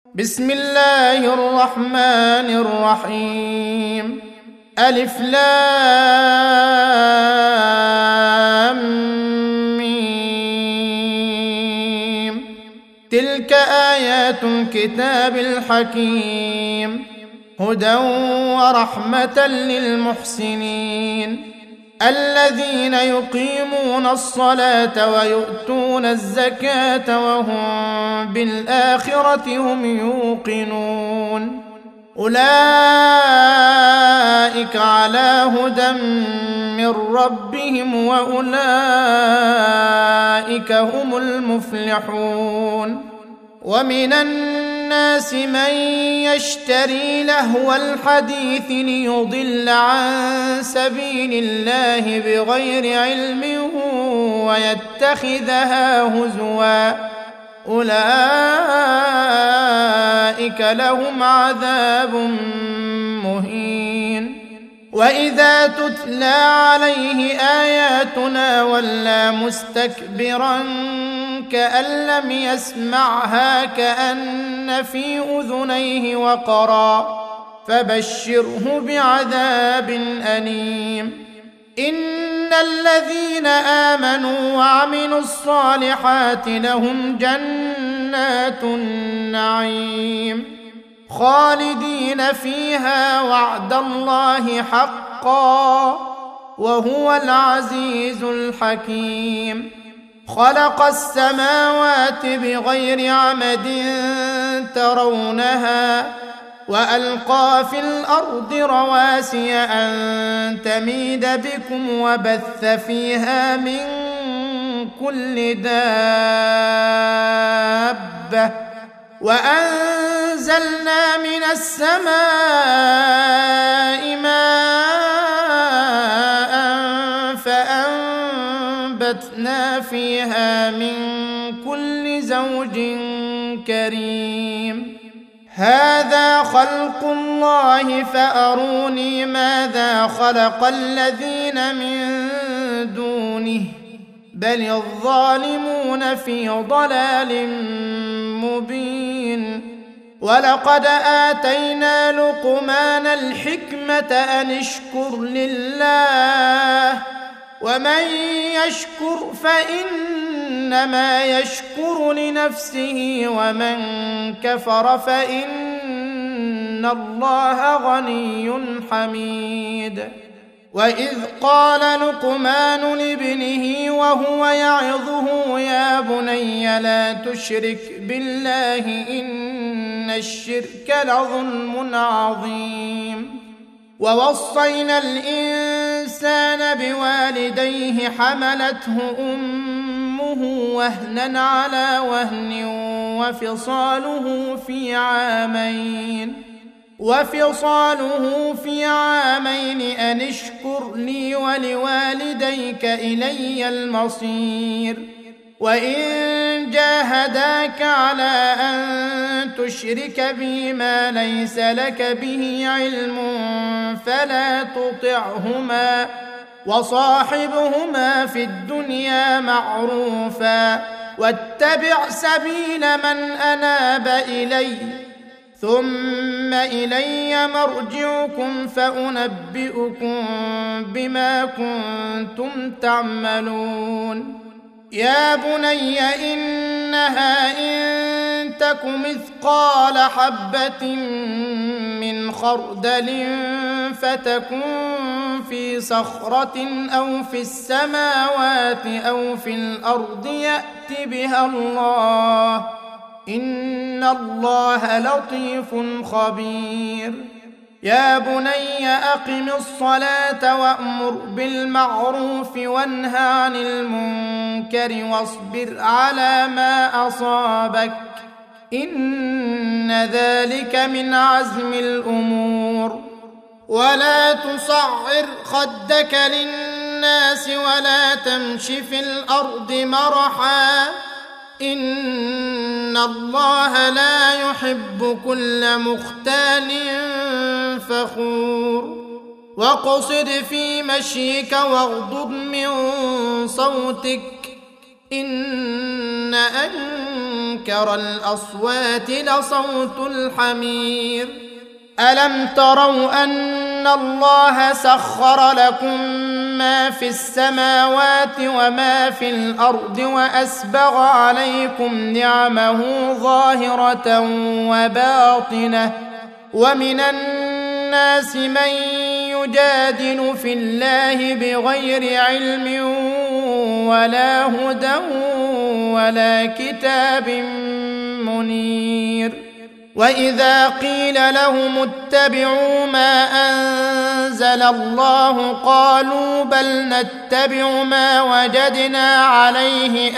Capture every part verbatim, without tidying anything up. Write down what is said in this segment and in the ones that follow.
بسم الله الرحمن الرحيم. ألف لام ميم. تلك آيات الكتاب الحكيم هدى ورحمة للمحسنين الذين يقيمون الصلاة ويؤتون الزكاة وهم بالآخرة هم يوقنون أولئك على هدى من ربهم وأولئك هم المفلحون. ومن الناس من يشتري لهو الحديث ليضل عن سبيل الله بغير علم ويتخذها هزوا أولئك لهم عذاب مهين. وإذا تتلى عليه آياتنا ولى مستكبرا كأن لم يسمعها كأن في أذنيه وقرا فبشره بعذاب أليم. إن الذين آمنوا وعملوا الصالحات لهم جنات النعيم خالدين فيها وعد الله حقا وهو العزيز الحكيم. خلق السماوات بغير عمد ترونها وألقى في الأرض رواسي أن تميد بكم وبث فيها من كل دابة وأنزلنا من السماء ماء فأنبتنا فيها من كل زوج كريم. هذا خلق الله فأروني ماذا خلق الذين من دونه بل الظالمون في ضلال مبين. ولقد آتينا لقمان الحكمة أن اشكر لله ومن يشكر فإنما يشكر لنفسه ومن كفر فإن الله غني حميد. وإذ قال لقمان لابنه وهو يعظه يا بني لا تشرك بالله إن الشرك لظلم عظيم. ووصينا الإنسان بوالديه حملته أمه وهنا على وهن وفصاله في عامين وفصاله في عامين أن اشكر لي ولوالديك إلي المصير. وإن جاهداك على أن تشرك بي ما ليس لك به علم فلا تطعهما وصاحبهما في الدنيا معروفا واتبع سبيل من أناب إلي ثم إلي مرجعكم فأنبئكم بما كنتم تعملون. يا بني إنها إن تك مثقال حبة من خردل فتكن في صخرة أو في السماوات أو في الأرض يأت بها الله إن الله لطيف خبير. يا بني أقم الصلاة وأمر بالمعروف وانه عن المنكر واصبر على ما أصابك إن ذلك من عزم الأمور. ولا تصعر خدك للناس ولا تمش في الأرض مرحا إن الله لا يحب كل مختال فخور. واقصد في مشيك واغضض من صوتك إن أنكر الأصوات لصوت الحمير. ألم تروا أن الله سخر لكم ما في السماوات وما في الأرض وأسبغ عليكم نعمه ظاهرة وباطنة، ومن الناس من يجادل في الله بغير علم ولا هدى ولا كتاب منير. وإذا قيل لهم اتبعوا ما أنزل الله قالوا بل نتبع ما وجدنا عليه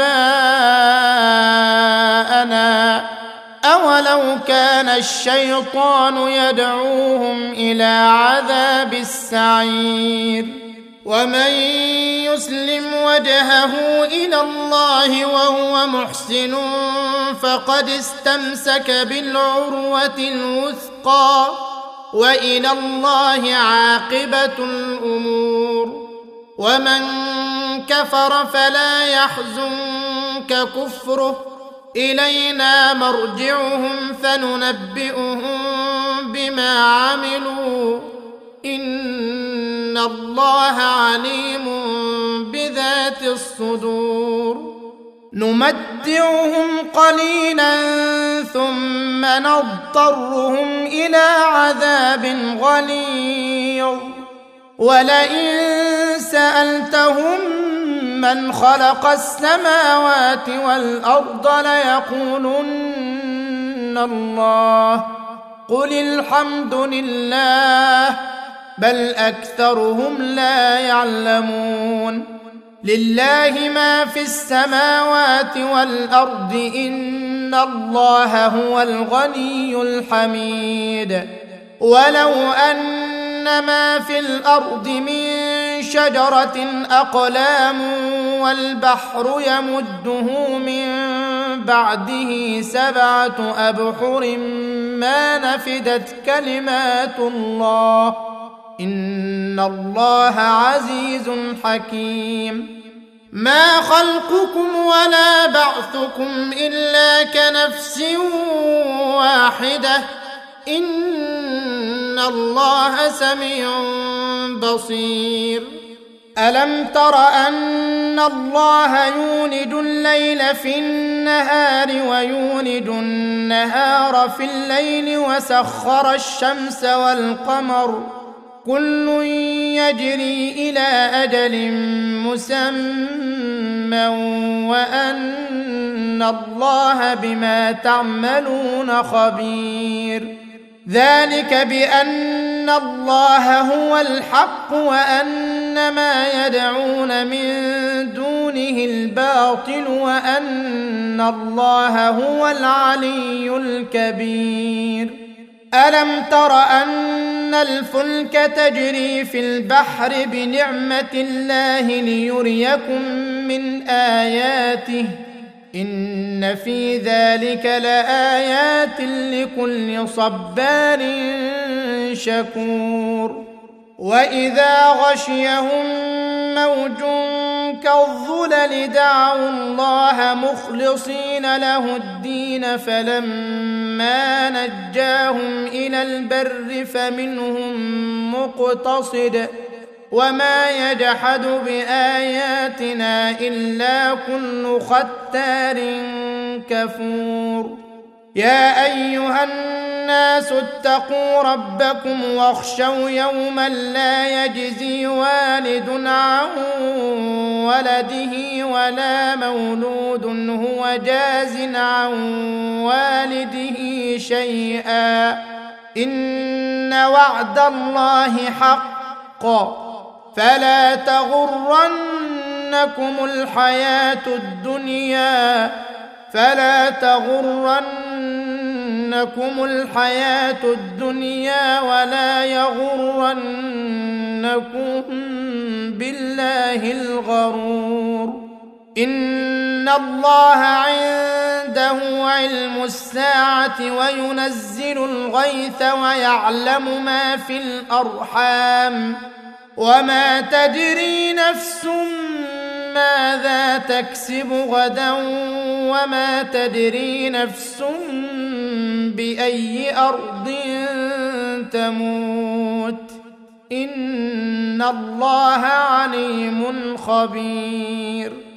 آباءنا أولو كان الشيطان يدعوهم إلى عذاب السعير. ومن يسلم وجهه إلى الله وهو محسن فقد استمسك بالعروة الوثقى وإلى الله عاقبة الأمور. ومن كفر فلا يحزنك كفره، إلينا مرجعهم فننبئهم بما عملوا إن الله عليم بذات الصدور. نمتعهم قليلا ثم نضطرهم إلى عذاب غليظ. ولئن سألتهم من خلق السماوات والأرض ليقولن الله قل الحمد لله بل أكثرهم لا يعلمون. لله ما في السماوات والأرض إن الله هو الغني الحميد. ولو أن ما في الأرض من شجرة أقلام والبحر يمده من بعده سبعة أبحر ما نفدت كلمات الله إن الله عزيز حكيم. ما خلقكم ولا بعثكم إلا كنفس واحدة إن الله سميع بصير. ألم تر أن الله يولج الليل في النهار ويولج النهار في الليل وسخر الشمس والقمر كل يجري إلى أجل مسمى وأن الله بما تعملون خبير. ذلك بأن الله هو الحق وأن ما يدعون من دونه الباطل وأن الله هو العلي الكبير. ألم تر أن الفلك تجري في البحر بنعمة الله ليريكم من آياته إن في ذلك لآيات لكل صبار شكور. وإذا غشيهم موج كالظلل دعوا الله مخلصين له الدين فلما نجاهم إلى البر فمنهم مقتصد وما يجحد بآياتنا إلا كل ختار كفور. يا أيها الناس اتقوا ربكم واخشوا يوما لا يجزي والد عن ولده ولا مولود هو جاز عن والده شيئا إن وعد الله حق فلا تغرنكم الحياة الدنيا فلا تغرنكم الحياة الدنيا ولا يغرنكم بالله الغرور. إن الله عنده علم الساعة وينزل الغيث ويعلم ما في الأرحام وما تدري نفس ماذا تكسب غدا وما تدري نفس بأي أرض تموت إن الله عليم خبير